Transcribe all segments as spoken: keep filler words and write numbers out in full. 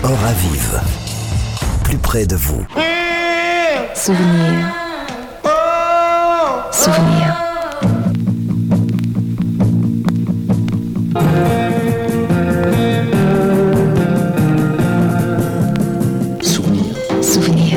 Oravive, plus près de vous. Souvenir. Souvenir. Souvenir. Souvenir.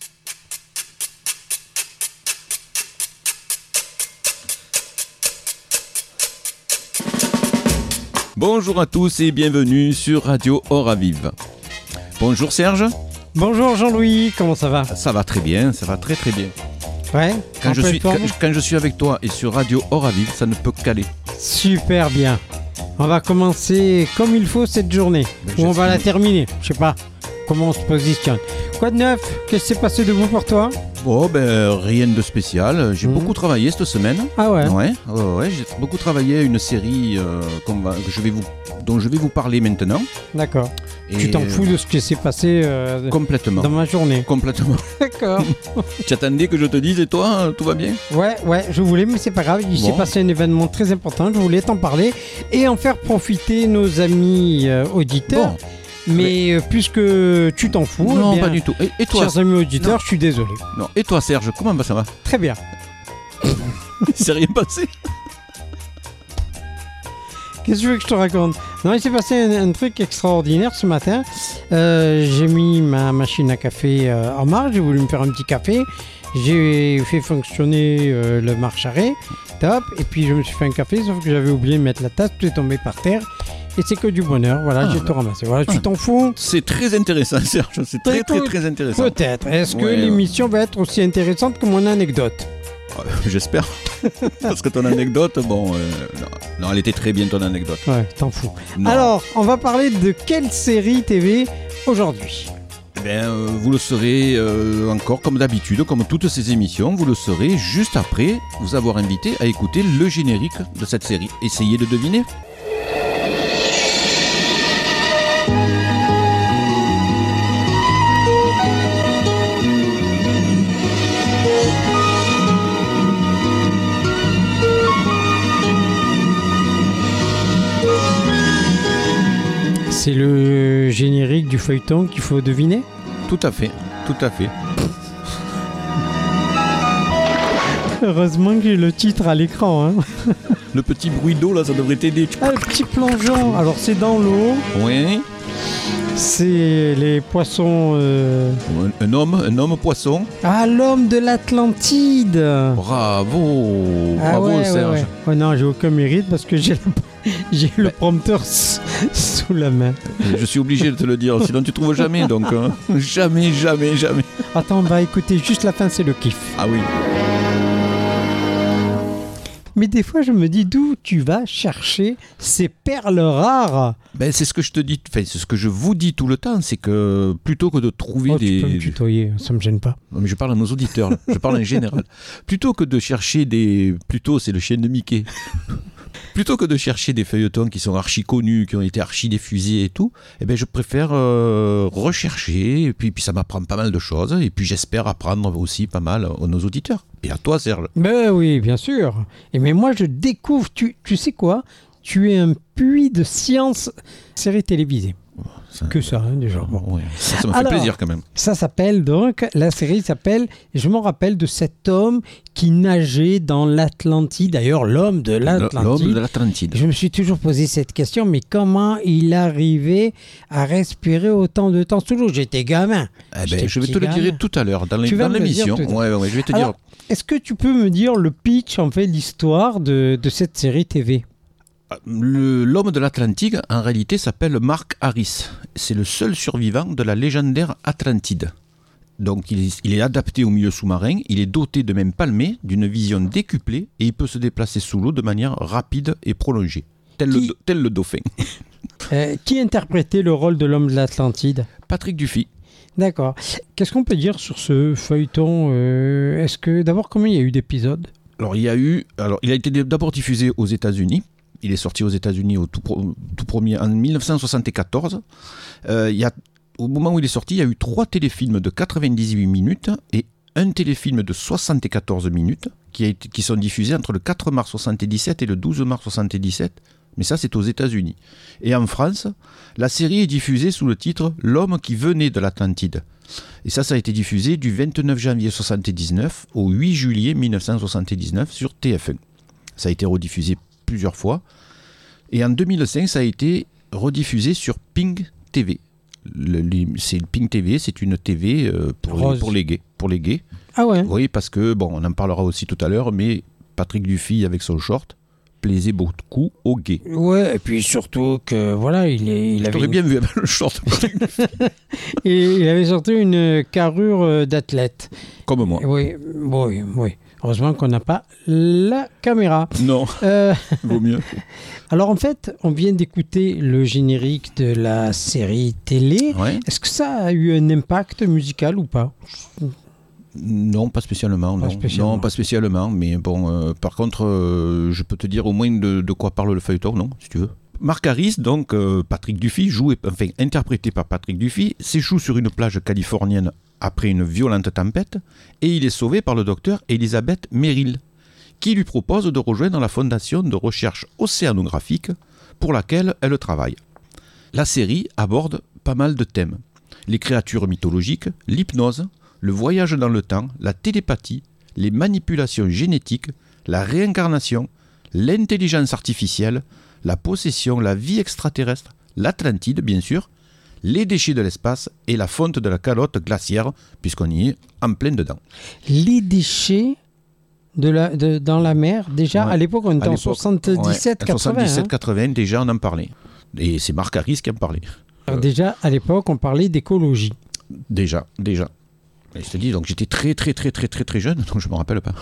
Bonjour à tous et bienvenue sur Radio Oravive. Bonjour Serge. Bonjour Jean-Louis, comment ça va ? Ça va très bien, ça va très très bien. Ouais, Quand, je peu suis, de forme quand, quand je suis avec toi et sur Radio Oravive, ça ne peut qu'aller. Super bien. On va commencer comme il faut cette journée. Mais Ou on va la j'espère. terminer. Je sais pas comment on se positionne. Quoi de neuf ? Qu'est-ce qui s'est passé de vous pour toi ? Bon, ben rien de spécial. J'ai Mhm. beaucoup travaillé cette semaine. Ah ouais, Ouais, ouais, ouais, j'ai beaucoup travaillé à une série euh, qu'on va- que je vais vous, dont je vais vous parler maintenant. d'accord. Et Tu t'en fous de ce qui s'est passé euh, Complètement. dans ma journée. Complètement. D'accord. Tu attendais que je te dise et toi, tout va bien ? Ouais, ouais, je voulais, mais c'est pas grave. Il s'est Bon. passé un événement très important. Je voulais t'en parler et en faire profiter nos amis euh, auditeurs. Bon. Mais euh, puisque tu t'en fous, Non, eh bien, pas du tout. Et, et toi chers amis auditeurs, je suis désolé. Non. Et toi Serge, comment bah, ça va ? Très bien. Il s'est rien passé ? Qu'est-ce que tu veux que je te raconte ? Non, il s'est passé un, un truc extraordinaire ce matin. Euh, j'ai mis ma machine à café euh, en marche, j'ai voulu me faire un petit café. J'ai fait fonctionner euh, le marche-arrêt, top. Et puis je me suis fait un café, sauf que j'avais oublié de mettre la tasse, tout est tombé par terre. Et c'est que du bonheur, voilà, Ah, j'ai bah. tout ramassé. Voilà, tu Ah. t'en fous ? C'est très intéressant Serge, c'est très très Écoute, très intéressant. Peut-être. Est-ce que Ouais, l'émission va être aussi intéressante que mon anecdote ? Euh, J'espère. Parce que ton anecdote, bon, euh, non, non, elle était très bien ton anecdote. Ouais, t'en fous. Non. Alors, on va parler de quelle série T V aujourd'hui ? Eh bien, euh, vous le saurez euh, encore comme d'habitude, comme toutes ces émissions, vous le saurez juste après vous avoir invité à écouter le générique de cette série. Essayez de deviner. C'est le générique du feuilleton qu'il faut deviner ? Tout à fait, tout à fait. Heureusement que j'ai le titre à l'écran. Hein. Le petit bruit d'eau là, ça devrait t'aider. Ah, le petit plongeon. Alors, c'est dans l'eau. Oui. C'est les poissons... euh, Un, un homme, un homme poisson. Ah, l'homme de l'Atlantide. Bravo, Ah bravo ouais, ouais, Serge. ouais. Oh non, j'ai aucun mérite parce que j'ai le, j'ai le prompteur s- sous la main. Je suis obligé de te le dire, sinon tu trouves jamais. Donc hein. jamais, jamais, jamais. Attends, on va écouter juste la fin, c'est le kiff. Ah oui. Mais des fois, je me dis d'où tu vas chercher ces perles rares. Ben, c'est ce que je te dis, enfin, c'est ce que je vous dis tout le temps, c'est que plutôt que de trouver Oh, des... tu peux me tutoyer, ça me gêne pas. Non, mais je parle à nos auditeurs, là. Je parle en général. Plutôt que de chercher des... Plutôt, c'est le chien de Mickey. Plutôt que de chercher des feuilletons qui sont archi connus, qui ont été archi diffusés et tout, eh ben, je préfère euh, rechercher, et puis, puis ça m'apprend pas mal de choses, et puis j'espère apprendre aussi pas mal à nos auditeurs. Et à toi, Serge. Ben oui, bien sûr. Et mais moi, je découvre, tu, tu sais quoi ? Tu es un puits de science série télévisée. Ça, Que ça, hein, déjà. Bon. ouais, ça, ça me fait Alors, plaisir quand même. Ça s'appelle donc, la série s'appelle, et je me rappelle de cet homme qui nageait dans l'Atlantide, d'ailleurs l'homme de L'homme l'Atlantide. de l'Atlantide. Je me suis toujours posé cette question, mais comment il arrivait à respirer autant de temps sous l'eau ? J'étais gamin. Eh ben, J'étais je vais petit te le gamin. dire tout à l'heure, dans, les- Tu vas dans me le dire l'émission. tout à l'heure. Ouais, ouais, ouais, je vais te Alors, dire. est-ce que tu peux me dire le pitch, en fait, l'histoire de, de cette série T V ? Le- L'homme de l'Atlantique, en réalité, s'appelle Mark Harris. C'est le seul survivant de la légendaire Atlantide. Donc, il est, il est adapté au milieu sous-marin, il est doté de mains palmées, d'une vision décuplée, et il peut se déplacer sous l'eau de manière rapide et prolongée, tel, Qui- le, do- tel le dauphin. Euh, Qui interprétait le rôle de l'homme de l'Atlantide ? Patrick Dufy. D'accord. Qu'est-ce qu'on peut dire sur ce feuilleton ? euh, Est-ce que, d'abord, combien il y a eu d'épisodes ? Alors, il y a eu, alors, il a été d'abord diffusé aux États-Unis. Il est sorti aux États-Unis au tout, pro- tout premier en dix-neuf cent soixante-quatorze. Euh, il y a, au moment où il est sorti, il y a eu trois téléfilms de quatre-vingt-dix-huit minutes et un téléfilm de soixante-quatorze minutes qui, a été, qui sont diffusés entre le quatre mars soixante-dix-sept et le douze mars soixante-dix-sept. Mais ça, c'est aux États-Unis. Et en France, la série est diffusée sous le titre « L'homme qui venait de l'Atlantide ». Et ça, ça a été diffusé du vingt-neuf janvier soixante-dix-neuf au huit juillet mille neuf cent soixante-dix-neuf sur T F un. Ça a été rediffusé plusieurs fois. Et en deux mille cinq, ça a été rediffusé sur Ping T V. Le, le, c'est Ping T V, c'est une T V euh, pour, les, pour les gays. Pour les gays. Ah ouais. Oui, parce que, bon, on en parlera aussi tout à l'heure, mais Patrick Dufy, avec son short, plaisait beaucoup aux gays. Ouais, et puis surtout que, voilà, il, est, il Je avait... t'aurais bien vu avec le short. Et il avait surtout une carrure d'athlète. Comme moi. Oui, oui, oui. Heureusement qu'on n'a pas la caméra. Non, Euh, vaut mieux. alors en fait, on vient d'écouter le générique de la série télé. Ouais. Est-ce que ça a eu un impact musical ou pas? Non, pas spécialement. Pas Non, spécialement. non pas spécialement. Mais bon, euh, par contre, euh, je peux te dire au moins de, de quoi parle le feuilleton, non, si tu veux. Marc Harris, donc euh, Patrick Dufy, joué, enfin interprété par Patrick Dufy, s'échoue sur une plage californienne après une violente tempête et il est sauvé par le docteur Elizabeth Merrill, qui lui propose de rejoindre la fondation de recherche océanographique pour laquelle elle travaille. La série aborde pas mal de thèmes. Les créatures mythologiques, l'hypnose, le voyage dans le temps, la télépathie, les manipulations génétiques, la réincarnation, l'intelligence artificielle, la possession, la vie extraterrestre, l'Atlantide bien sûr, les déchets de l'espace et la fonte de la calotte glaciaire, puisqu'on y est en plein dedans. Les déchets de la, de, dans la mer, déjà Ouais. à l'époque, on était À en l'époque, soixante-dix-sept quatre-vingts. ouais, soixante-dix-sept hein. quatre-vingts, déjà on en parlait. Et c'est Marc Harris qui en parlait. Alors déjà, à l'époque, on parlait d'écologie. Déjà, déjà. Et je te dis, donc j'étais très très très très très très jeune, donc je ne me rappelle pas.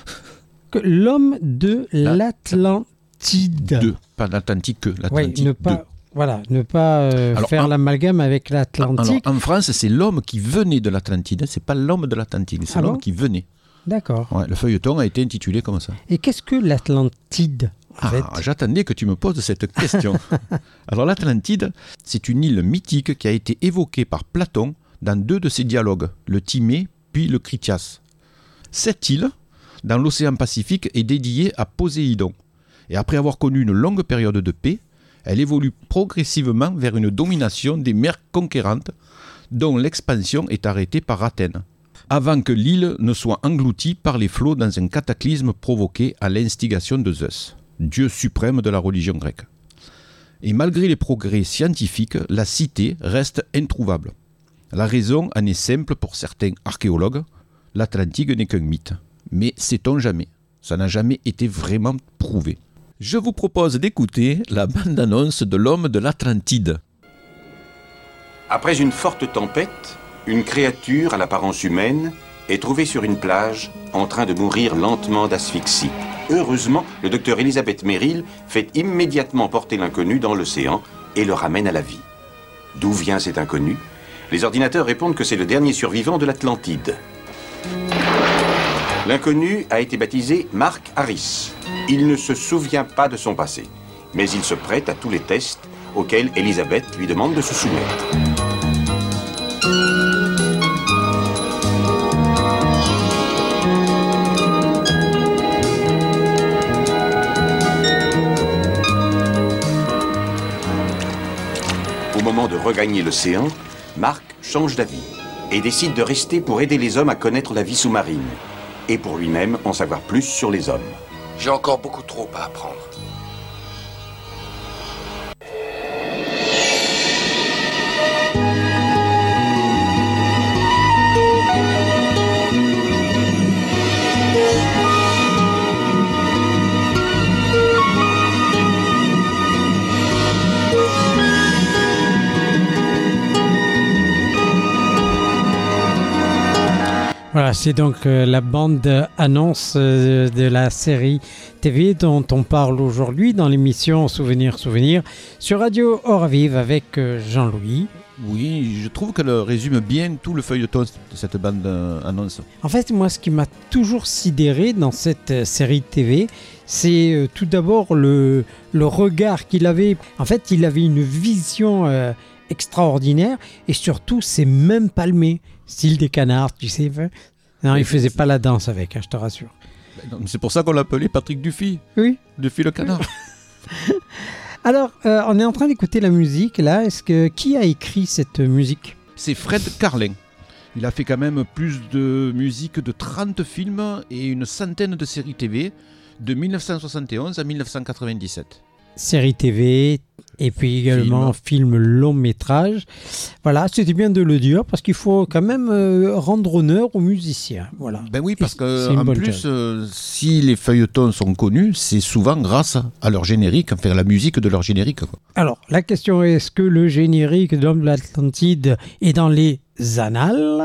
Que l'homme de La- l'Atlantide. Deux, pas l'Atlantique que Oui, l'Atlantique. ne pas, deux. voilà, ne pas euh, Alors, faire en- l'amalgame avec Alors, l'Atlantique. en France, c'est l'homme qui venait de l'Atlantide, c'est pas l'homme de l'Atlantique, c'est Ah l'homme bon qui venait. D'accord. Ouais, le feuilleton a été intitulé comme ça. Et qu'est-ce que l'Atlantide, en Ah, fait? j'attendais que tu me poses cette question. Alors l'Atlantide, c'est une île mythique qui a été évoquée par Platon dans deux de ses dialogues, le Timée puis le Critias. Cette île, dans l'océan Pacifique, est dédiée à Poséidon. Et après avoir connu une longue période de paix, elle évolue progressivement vers une domination des mers conquérantes, dont l'expansion est arrêtée par Athènes, avant que l'île ne soit engloutie par les flots dans un cataclysme provoqué à l'instigation de Zeus, dieu suprême de la religion grecque. Et malgré les progrès scientifiques, la cité reste introuvable. La raison en est simple pour certains archéologues, l'Atlantide n'est qu'un mythe. Mais sait-on jamais? Ça n'a jamais été vraiment prouvé. Je vous propose d'écouter la bande-annonce de l'homme de l'Atlantide. Après une forte tempête, une créature à l'apparence humaine est trouvée sur une plage en train de mourir lentement d'asphyxie. Heureusement, le docteur Elizabeth Merrill fait immédiatement porter l'inconnu dans l'océan et le ramène à la vie. D'où vient cet inconnu? Les ordinateurs répondent que c'est le dernier survivant de l'Atlantide. L'inconnu a été baptisé Mark Harris. Il ne se souvient pas de son passé, mais il se prête à tous les tests auxquels Elizabeth lui demande de se soumettre. Au moment de regagner l'océan, Mark change d'avis et décide de rester pour aider les hommes à connaître la vie sous-marine et pour lui-même en savoir plus sur les hommes. J'ai encore beaucoup trop à apprendre. Voilà, c'est donc euh, la bande-annonce euh, de la série T V dont on parle aujourd'hui dans l'émission Souvenir Souvenir sur Radio Hors-Vive avec euh, Jean-Louis. Oui, je trouve qu'elle résume bien tout le feuilleton de cette bande-annonce. En fait, moi, ce qui m'a toujours sidéré dans cette euh, série T V, c'est euh, tout d'abord le, le regard qu'il avait. En fait, il avait une vision euh, extraordinaire et surtout, c'est même palmé. Style des canards, tu sais. Non, il faisait pas la danse avec, hein, je te rassure. C'est pour ça qu'on l'appelait Patrick Dufy. Oui. Dufy le canard. Alors, euh, on est en train d'écouter la musique, là. Est-ce que qui a écrit cette musique ? C'est Fred Carlin. Il a fait quand même plus de musique de trente films et une centaine de séries T V de dix-neuf cent soixante et onze à dix-neuf cent quatre-vingt-dix-sept. Série T V et puis également film, film long métrage. Voilà, c'était bien de le dire parce qu'il faut quand même euh, rendre honneur aux musiciens. Voilà. Ben oui, parce que en plus, euh, si les feuilletons sont connus, c'est souvent grâce à leur générique, enfin à la musique de leur générique, quoi. Alors, la question est, est-ce que le générique de l'Homme de l'Atlantide est dans les annales ?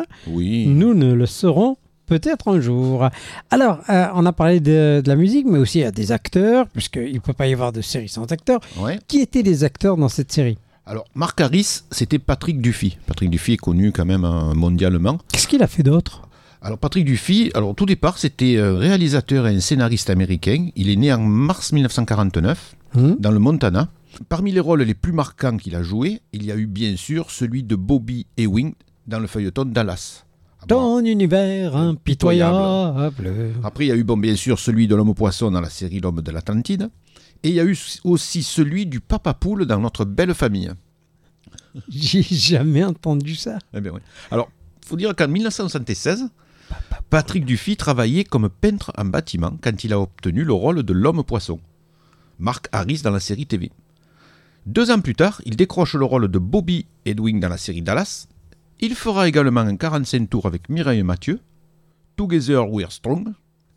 Oui. Nous ne le saurons peut-être un jour. Alors, euh, on a parlé de, de la musique, mais aussi à des acteurs, puisqu'il ne peut pas y avoir de série sans acteurs. Ouais. Qui étaient les acteurs dans cette série ? Alors, Marc Harris, c'était Patrick Duffy. Patrick Duffy est connu quand même euh, mondialement. Qu'est-ce qu'il a fait d'autre ? Alors, Patrick Duffy, alors, au tout départ, c'était un réalisateur et un scénariste américain. Il est né en mars dix-neuf cent quarante-neuf, mmh. dans le Montana. Parmi les rôles les plus marquants qu'il a joués, il y a eu bien sûr celui de Bobby Ewing dans le feuilleton Dallas. Ton bon, univers impitoyable. Après, il y a eu bon, bien sûr celui de l'homme-poisson dans la série L'Homme de l'Atlantide. Et il y a eu aussi celui du Papa Poule dans Notre Belle Famille. J'ai jamais entendu ça. Eh bien, oui. Alors, il faut dire qu'en dix-neuf cent soixante-seize, Patrick Duffy travaillait comme peintre en bâtiment quand il a obtenu le rôle de l'homme-poisson, Mark Harris dans la série T V. Deux ans plus tard, il décroche le rôle de Bobby Ewing dans la série Dallas. Il fera également un quarante-cinq tours avec Mireille Mathieu, Together We're Strong.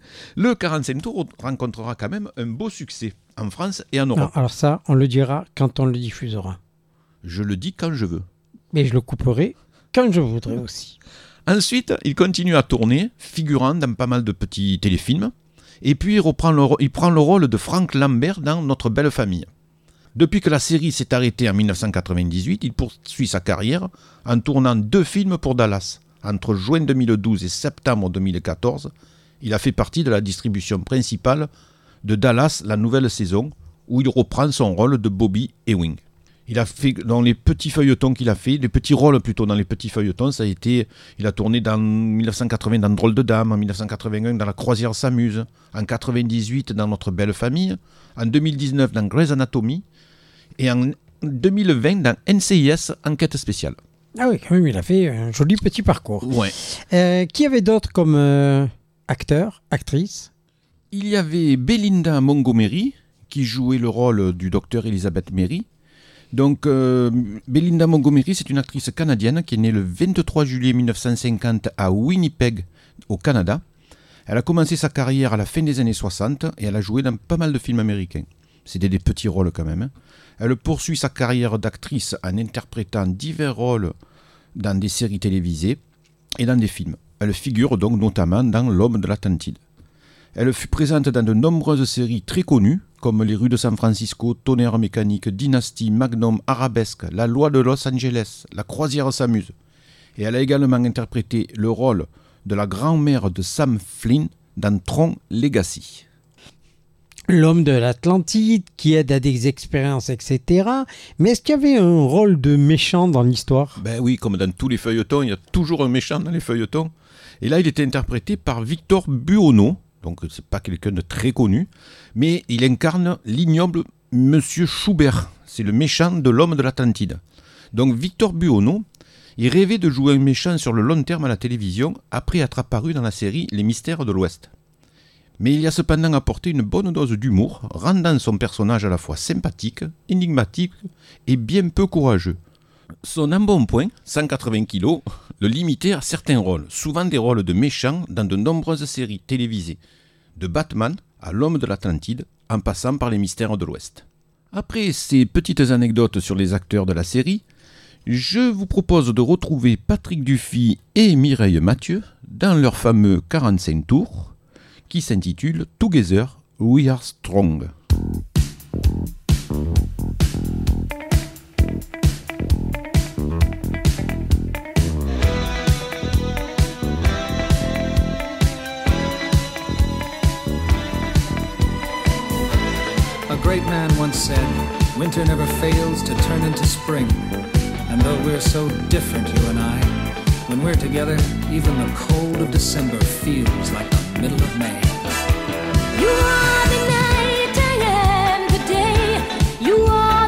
Le quarante-cinq tours rencontrera quand même un beau succès en France et en Europe. Non, alors ça, on le dira quand on le diffusera. Je le dis quand je veux. Mais je le couperai quand je voudrais aussi. Ensuite, il continue à tourner, figurant dans pas mal de petits téléfilms. Et puis, il, reprend le, il prend le rôle de Frank Lambert dans Notre Belle Famille. Depuis que la série s'est arrêtée en dix-neuf cent quatre-vingt-dix-huit, il poursuit sa carrière en tournant deux films pour Dallas. Entre juin deux mille douze et septembre deux mille quatorze, il a fait partie de la distribution principale de Dallas, la nouvelle saison, où il reprend son rôle de Bobby Ewing. Il a fait, dans les petits feuilletons qu'il a fait, les petits rôles plutôt dans les petits feuilletons, ça a été, il a tourné dans dix-neuf cent quatre-vingts dans Drôle de Dame, en dix-neuf cent quatre-vingt-un dans La Croisière s'amuse, en quatre-vingt-dix-huit dans Notre Belle Famille, en deux mille dix-neuf dans Grey's Anatomy, et en deux mille vingt dans N C I S Enquête spéciale. Ah oui, quand même, il a fait un joli petit parcours. Ouais. Euh, qui avait d'autres comme euh, acteurs, actrices ? Il y avait Belinda Montgomery, qui jouait le rôle du docteur Elizabeth Mary. Donc, euh, Belinda Montgomery, c'est une actrice canadienne qui est née le vingt-trois juillet dix-neuf cent cinquante à Winnipeg, au Canada. Elle a commencé sa carrière à la fin des années soixante et elle a joué dans pas mal de films américains. C'était des petits rôles quand même. Elle poursuit sa carrière d'actrice en interprétant divers rôles dans des séries télévisées et dans des films. Elle figure donc notamment dans L'Homme de l'Atlantide. Elle fut présente dans de nombreuses séries très connues, comme Les Rues de San Francisco, Tonnerre mécanique, Dynasty, Magnum, Arabesque, La Loi de Los Angeles, La Croisière s'amuse. Et elle a également interprété le rôle de la grand-mère de Sam Flynn dans Tron Legacy. L'homme de l'Atlantide qui aide à des expériences, et cetera. Mais est-ce qu'il y avait un rôle de méchant dans l'histoire ? Ben oui, comme dans tous les feuilletons, il y a toujours un méchant dans les feuilletons. Et là, il était interprété par Victor Buono, donc c'est pas quelqu'un de très connu, mais il incarne l'ignoble Monsieur Schubert. C'est le méchant de L'Homme de l'Atlantide. Donc Victor Buono, il rêvait de jouer un méchant sur le long terme à la télévision après être apparu dans la série Les Mystères de l'Ouest. Mais il y a cependant apporté une bonne dose d'humour, rendant son personnage à la fois sympathique, énigmatique et bien peu courageux. Son embonpoint, cent quatre-vingts kilos, le limitait à certains rôles, souvent des rôles de méchants dans de nombreuses séries télévisées, de Batman à L'Homme de l'Atlantide, en passant par Les Mystères de l'Ouest. Après ces petites anecdotes sur les acteurs de la série, je vous propose de retrouver Patrick Duffy et Mireille Mathieu dans leur fameux quarante-cinq tours, qui s'intitule Together We Are Strong. A great man once said, winter never fails to turn into spring. And though we're so different, you and I, when we're together, even the cold of December feels like the middle of May. You are the night, I am the day. You are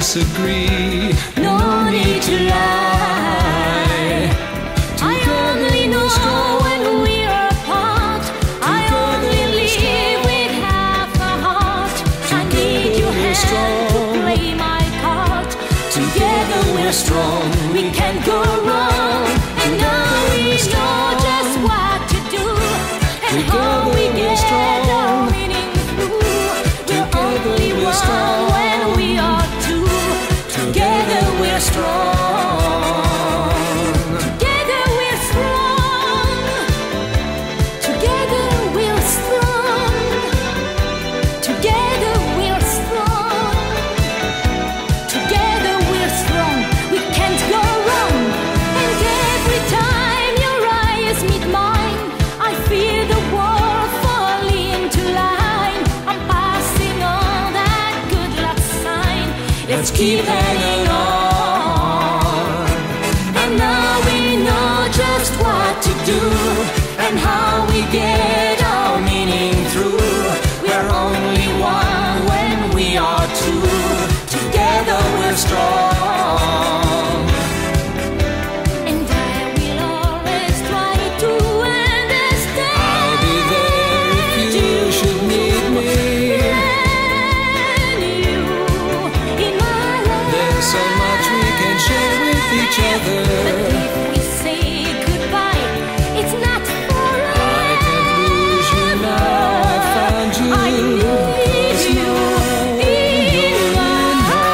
disagree. No need to lie. I only know when we're apart. I only live with half a heart. I need your hand to play my part. Together we're strong, we can't go wrong. And now we know just what to do and how we get our meaning through. We're only one when we are two. Together we're strong. Together we're strong. Together we're strong. Together we're strong. Together we're strong. We can't go wrong. And every time your eyes meet mine, I feel the world fall into line. I'm passing on that good luck sign. Let's keep hanging on. And now we know just what to do and how we get our meaning through. We're only one when we are two. Together we're strong. And I will always try to understand. I'll be there if you should need me. And you in my life. There's so much we can share with each other. But if we say goodbye, it's not forever. I can't lose you now. I found you. I need you in my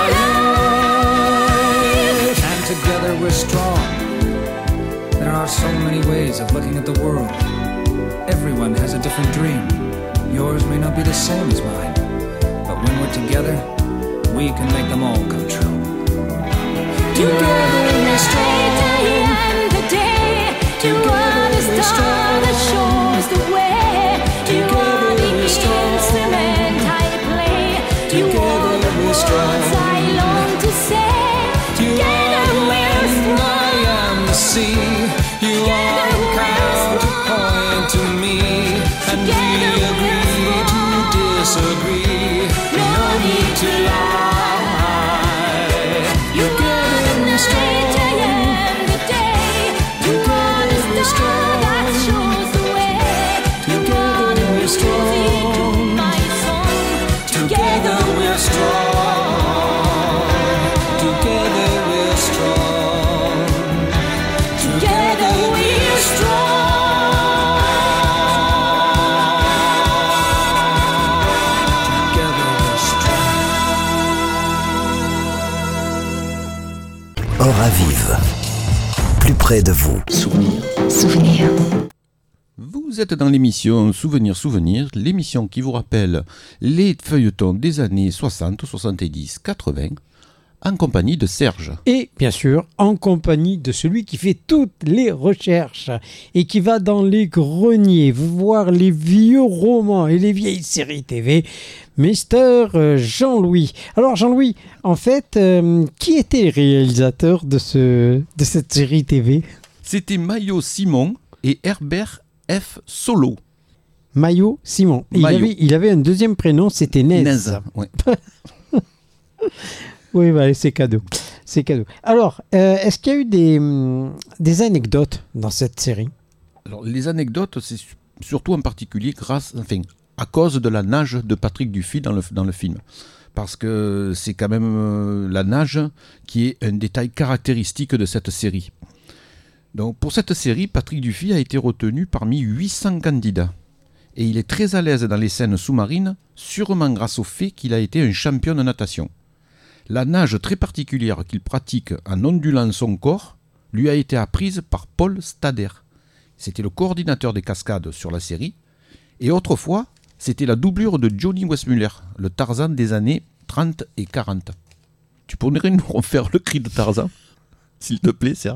life. And together we're strong. There are so many ways of looking at the world. Everyone has a different dream. Yours may not be the same as mine. But when we're together, we can make them all come true. Together we're strong. And the day to one a star that shows the way. You are the instrument I play. You are the words I long to say. Together we're I am the sea. You are the counterpoint to me. And we agree to disagree. No need to lie. You're getting strong. and the day. You are the star that shows the way. You are the music to my song. Together we're strong. Together we're strong. Together we're strong. Together we're strong. Aura vive. Plus près de vous. Souvenir. Souvenir. Vous êtes dans l'émission Souvenir Souvenir, l'émission qui vous rappelle les feuilletons des années soixante, soixante-dix, quatre-vingts, en compagnie de Serge. Et bien sûr, en compagnie de celui qui fait toutes les recherches et qui va dans les greniers voir les vieux romans et les vieilles séries T V, Mister Jean-Louis. Alors Jean-Louis, en fait, euh, qui était le réalisateur de, ce, de cette série T V ? C'était Mayo Simon et Herbert F. Solo. Mayo Simon. Et Il, Mayo. avait, il avait un deuxième prénom, c'était Nez. Nez, ouais. Oui, bah, c'est cadeau. C'est cadeau. Alors, euh, est-ce qu'il y a eu des, hum, des anecdotes dans cette série ? Alors, les anecdotes, c'est su- surtout en particulier grâce, enfin, à cause de la nage de Patrick Dufy dans le, dans le film. Parce que c'est quand même euh, la nage qui est un détail caractéristique de cette série. Donc, pour cette série, Patrick Dufy a été retenu parmi huit cents candidats. Et il est très à l'aise dans les scènes sous-marines, sûrement grâce au fait qu'il a été un champion de natation. La nage très particulière qu'il pratique en ondulant son corps lui a été apprise par Paul Stader. C'était le coordinateur des cascades sur la série. Et autrefois, c'était la doublure de Johnny Weissmuller, le Tarzan des années trente et quarante. Tu pourrais nous refaire le cri de Tarzan, s'il te plaît, Serge ?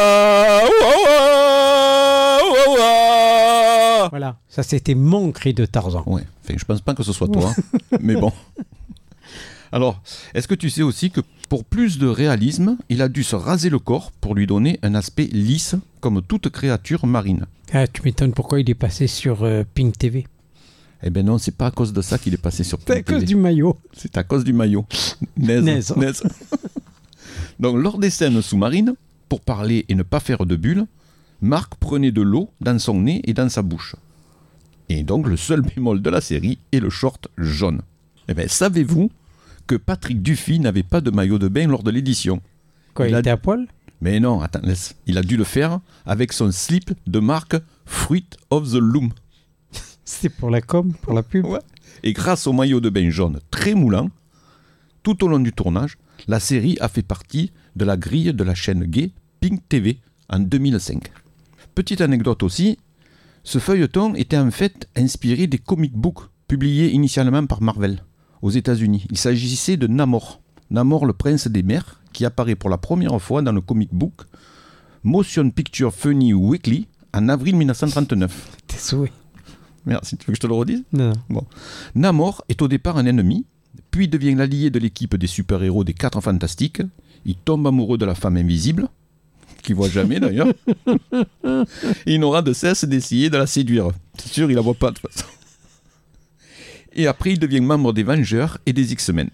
Voilà, ça c'était mon cri de Tarzan. Ouais, enfin, je pense pas que ce soit toi, hein. Mais bon. Alors, est-ce que tu sais aussi que pour plus de réalisme, il a dû se raser le corps pour lui donner un aspect lisse, comme toute créature marine. Ah, tu m'étonnes pourquoi il est passé sur euh, Pink T V. Eh ben non, c'est pas à cause de ça qu'il est passé sur C'est à P T V. cause du maillot. C'est à cause du maillot. Naise. Naise. Naise. Donc, lors des scènes sous-marines, pour parler et ne pas faire de bulles, Marc prenait de l'eau dans son nez et dans sa bouche. Et donc, le seul bémol de la série est le short jaune. Eh bien, savez-vous que Patrick Duffy n'avait pas de maillot de bain lors de l'édition? Quoi, il, Il a- était à poil? Mais non, attends, laisse. Il a dû le faire avec son slip de marque Fruit of the Loom. C'était pour la com, pour la pub. Ouais. Et grâce au maillot de bain jaune très moulant, tout au long du tournage, la série a fait partie de la grille de la chaîne gay Pink T V en deux mille cinq. Petite anecdote aussi, ce feuilleton était en fait inspiré des comic books publiés initialement par Marvel aux États-Unis. Il s'agissait de Namor, Namor le prince des mers, qui apparaît pour la première fois dans le comic book Motion Picture Funny Weekly en avril mille neuf cent trente-neuf. T'es souhait. Merci, tu veux que je te le redise? Non, non. Bon. Namor est au départ un ennemi, puis devient l'allié de l'équipe des super-héros des Quatre Fantastiques. Il tombe amoureux de la femme invisible, qu'il voit jamais d'ailleurs. Et il n'aura de cesse d'essayer de la séduire. C'est sûr, il la voit pas de toute façon. Et après, il devient membre des Vengeurs et des X-Men.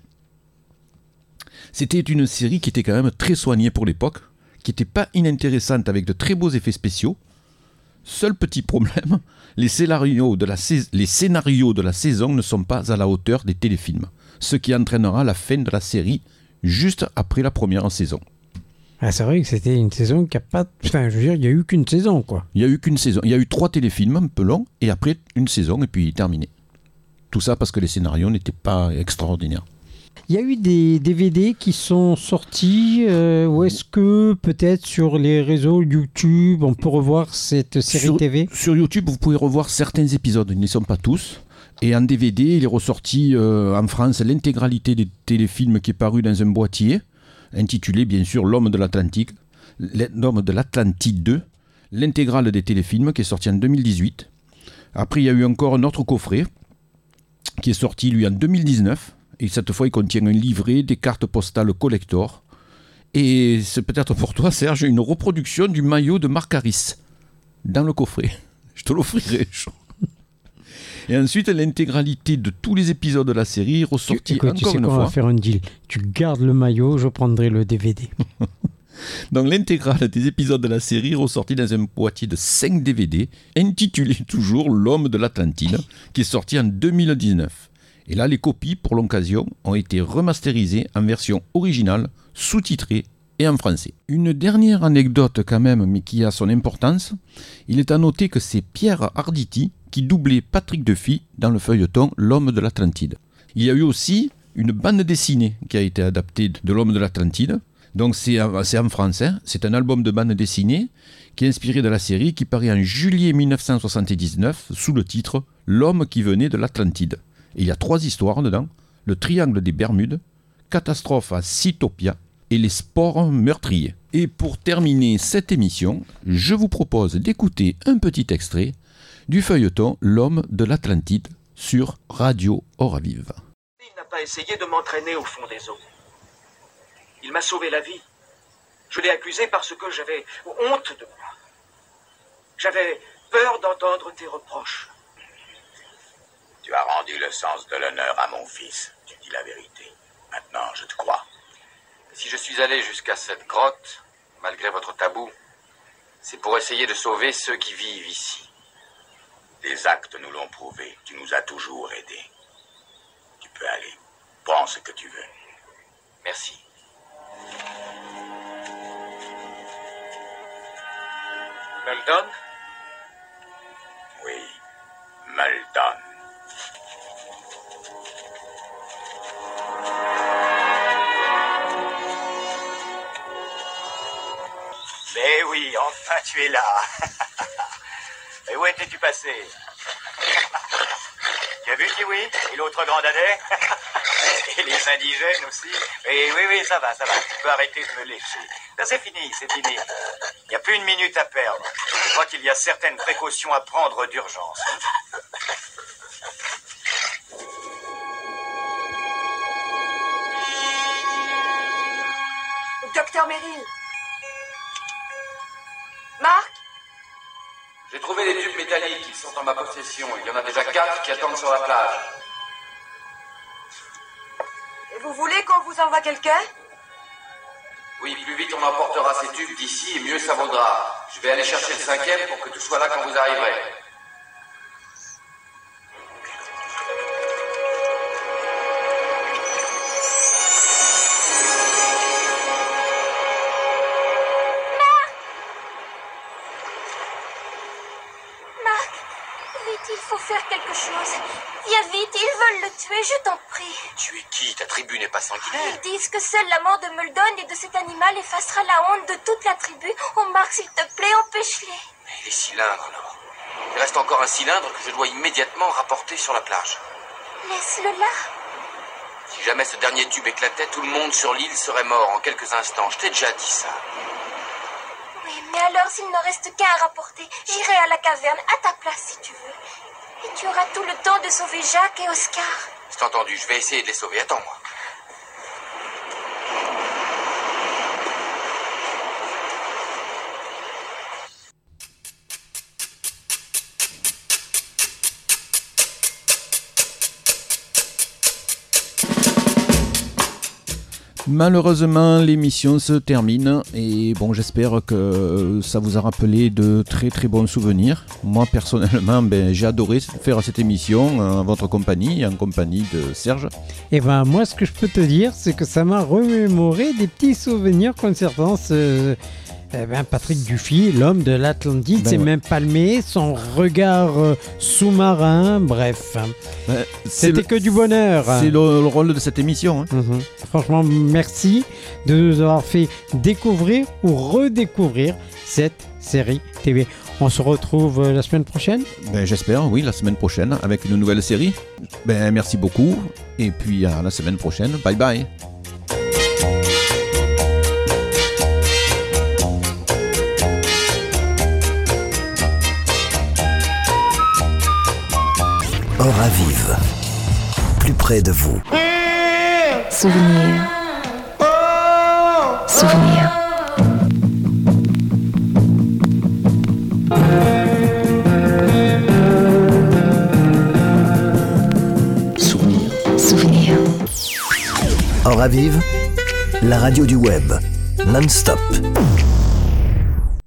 C'était une série qui était quand même très soignée pour l'époque, qui n'était pas inintéressante avec de très beaux effets spéciaux. Seul petit problème, les scénarios, de la sais- les scénarios de la saison ne sont pas à la hauteur des téléfilms, ce qui entraînera la fin de la série juste après la première saison. Ah, c'est vrai que c'était une saison qui a pas... Enfin, je veux dire, il n'y a eu qu'une saison, quoi. Il n'y a eu qu'une saison. Il y a eu trois téléfilms un peu longs, et après une saison, et puis terminé. Tout ça parce que les scénarios n'étaient pas extraordinaires. Il y a eu des D V D qui sont sortis, euh, ou est-ce que peut-être sur les réseaux YouTube, on peut revoir cette série Sur- T V? Sur YouTube, vous pouvez revoir certains épisodes, ils ne sont pas tous. Et en D V D, il est ressorti euh, en France l'intégralité des téléfilms qui est paru dans un boîtier, intitulé bien sûr L'Homme de l'Atlantique, L'Homme de l'Atlantide deux, l'intégrale des téléfilms qui est sorti en deux mille dix-huit. Après, il y a eu encore un autre coffret qui est sorti lui en deux mille dix-neuf. Et cette fois, il contient un livret, des cartes postales collector. Et c'est peut-être pour toi, Serge, une reproduction du maillot de Marc Harris dans le coffret. Je te l'offrirai. je- Et ensuite, l'intégralité de tous les épisodes de la série ressortie Écoute, tu encore sais une quoi, on fois. va faire un deal. Tu gardes le maillot, je prendrai le D V D. Donc l'intégrale des épisodes de la série ressortie dans un boîtier de cinq D V D, intitulé toujours L'Homme de l'Atlantide, qui est sorti en deux mille dix-neuf. Et là, les copies, pour l'occasion, ont été remasterisées en version originale, sous-titrée et en français. Une dernière anecdote quand même, mais qui a son importance, il est à noter que c'est Pierre Arditi qui doublait Patrick Duffy dans le feuilleton L'Homme de l'Atlantide. Il y a eu aussi une bande dessinée qui a été adaptée de L'Homme de l'Atlantide. Donc c'est en, c'est en français, c'est un album de bande dessinée qui est inspiré de la série, qui paraît en juillet mille neuf cent soixante-dix-neuf sous le titre L'Homme qui venait de l'Atlantide. Et il y a trois histoires dedans: le triangle des Bermudes, Catastrophe à Citopia et les spores meurtriers. Et pour terminer cette émission, je vous propose d'écouter un petit extrait du feuilleton L'Homme de l'Atlantide sur Radio Oravive. Il n'a pas essayé de m'entraîner au fond des eaux. Il m'a sauvé la vie. Je l'ai accusé parce que j'avais honte de moi. J'avais peur d'entendre tes reproches. Tu as rendu le sens de l'honneur à mon fils. Tu dis la vérité. Maintenant, je te crois. Si je suis allé jusqu'à cette grotte, malgré votre tabou, c'est pour essayer de sauver ceux qui vivent ici. Tes actes nous l'ont prouvé. Tu nous as toujours aidés. Tu peux aller. Prends ce que tu veux. Merci. Meldon, Oui, Meldon. mais oui, enfin tu es là. Et où étais-tu passé? Tu as vu Kiwi et l'autre grand dadais? Et les indigènes aussi? Et oui, oui, ça va, ça va. Tu peux arrêter de me lécher. Ça, c'est fini, c'est fini. Il n'y a plus une minute à perdre. Je crois qu'il y a certaines précautions à prendre d'urgence. Docteur Merrill. Marc? J'ai trouvé des tubes métalliques, ils sont en ma possession. Il y en a déjà quatre qui attendent sur la plage. Et vous voulez qu'on vous envoie quelqu'un? Oui, plus vite on emportera ces tubes d'ici et mieux ça vaudra. Je vais aller chercher le cinquième pour que tout soit là quand vous arriverez. Il faut faire quelque chose. Viens vite, ils veulent le tuer, je t'en prie. Tu es qui? Ta tribu n'est pas sanguinaire. Ils disent que seule la mort de Muldon et de cet animal effacera la honte de toute la tribu. Oh Marc, s'il te plaît, empêche-les. Mais les cylindres, alors. Il reste encore un cylindre que je dois immédiatement rapporter sur la plage. Laisse-le là. Si jamais ce dernier tube éclatait, tout le monde sur l'île serait mort en quelques instants. Je t'ai déjà dit ça. Oui, mais alors s'il ne reste qu'à rapporter, j'irai à la caverne à ta place si tu veux. Et tu auras tout le temps de sauver Jacques et Oscar. C'est entendu, je vais essayer de les sauver. Attends-moi. Malheureusement, l'émission se termine et bon, j'espère que ça vous a rappelé de très très bons souvenirs. Moi personnellement, ben, j'ai adoré faire cette émission en votre compagnie, en compagnie de Serge. Et ben moi, ce que je peux te dire, c'est que ça m'a remémoré des petits souvenirs concernant ce... Eh ben, Patrick Dufy, l'homme de l'Atlantide, ben s'est ouais. même palmé, son regard euh, sous-marin, bref. Ben, C'était le, que du bonheur. C'est le, le rôle de cette émission. Hein. Mmh. Franchement, merci de nous avoir fait découvrir ou redécouvrir cette série T V. On se retrouve euh, la semaine prochaine. Ben, j'espère, oui, la semaine prochaine, avec une nouvelle série. Ben, merci beaucoup, et puis à la semaine prochaine. Bye bye. Aura vive, plus près de vous. Souvenir. Souvenir. Souvenir. Souvenir. Aura vive, la radio du web, non-stop.